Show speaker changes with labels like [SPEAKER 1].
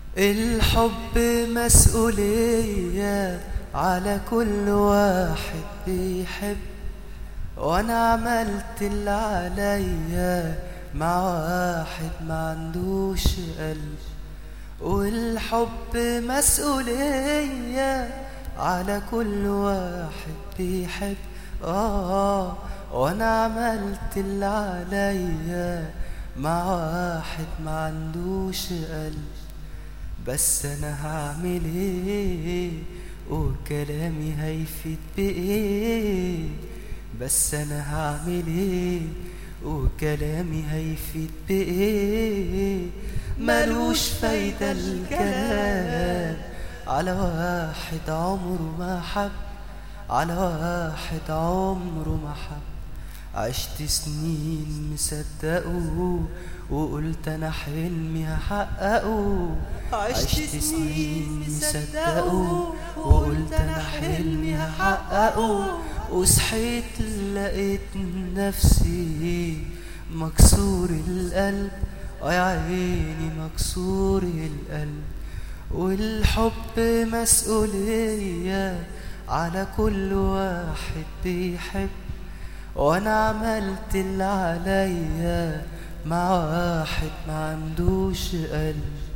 [SPEAKER 1] الحب مسؤولية على كل واحد بيحب، وانا عملت اللي عليا مع واحد ما عندوش قلب. والحب مسؤولية على كل واحد بيحب، وانا عملت اللي عليا مع واحد ما عندوش قلب. بس انا هعمل ايه وكلامي هيفيد بايه؟ بس انا هعمل ايه وكلامي هيفيد بايه؟ ملوش فايدة الكلام على واحد عمره ما حب، على واحد عمره ما حب. عشت سنين مصدقه وقلت انا حلمي هحققه. عشت سنين مصدقه وقلت انا حلمي هحققه. وصحيت لقيت نفسي مكسور القلب، يا عيني مكسور القلب. والحب مسؤولية على كل واحد بيحب، وانا عملت اللي عليا مع واحد ما عندوش قلب.